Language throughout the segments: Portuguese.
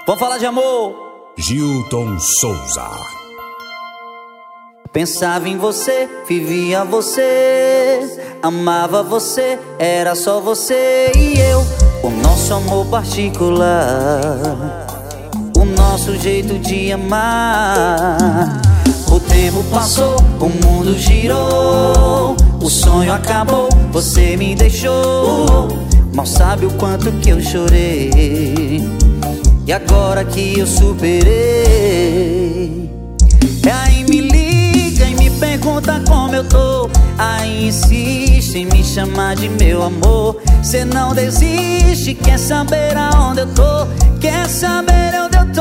Vamos falar de amor. Gilton Souza. Pensava em você, vivia você, amava você, era só você e eu. O nosso amor particular, o nosso jeito de amar. O tempo passou, o mundo girou, o sonho acabou, você me deixou. Mal sabe o quanto que eu chorei, e agora que eu superei. Aí me liga e me pergunta como eu tô, aí insiste em me chamar de meu amor. Cê não desiste, quer saber aonde eu tô, quer saber onde eu tô.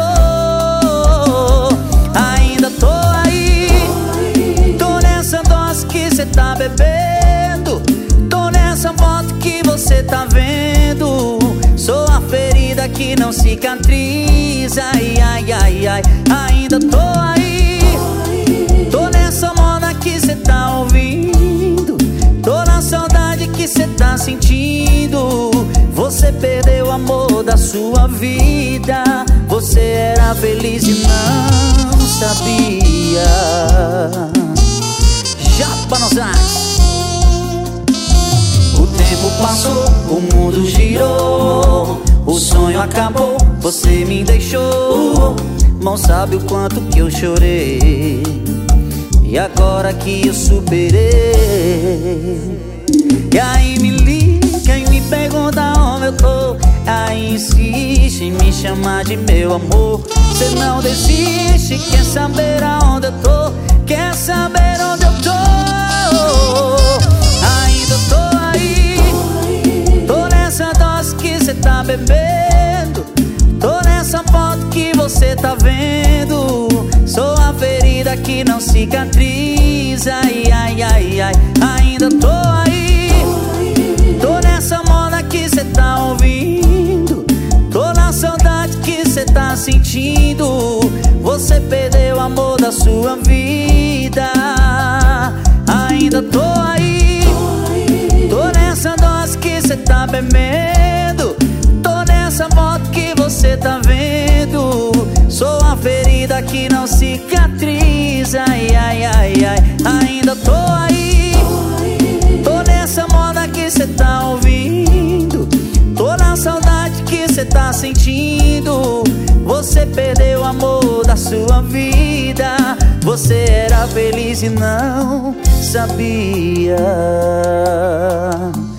Ainda tô aí, tô nessa dose que cê tá bebendo, tô nessa foto que você tá vendo. Sou a ferida que não cicatriza, ai, ai, ai, ai. Ainda tô aí, tô nessa moda que cê tá ouvindo, tô na saudade que cê tá sentindo. Você perdeu o amor da sua vida, você era feliz e não sabia. Japa nos ares. O tempo passou, o mundo girou, o sonho acabou, você me deixou. Mal sabe o quanto que eu chorei, e agora que eu superei. E aí me liga e me pergunta onde eu tô, aí insiste em me chamar de meu amor. Cê não desiste, quer saber aonde eu tô, quer saber onde eu tô. Ainda tô aí, tô nessa dose que cê tá bebendo, tô nessa foto que você tá vendo. Sou a ferida que não cicatriza, ai, ai, ai, ai. Ainda tô aí, tô nessa moda que cê tá ouvindo, tô na saudade que cê tá sentindo. Você perdeu o amor da sua vida. Ainda tô aí, tô nessa dose que cê tá bebendo, tô nessa foto que você tá vendo. Sou a ferida que não cicatriza, ai, ai, ai, ai. Ainda tô aí, tô nessa moda que cê tá ouvindo, tô na saudade que cê tá sentindo. Você perdeu o amor da sua vida, você era feliz e não sabia.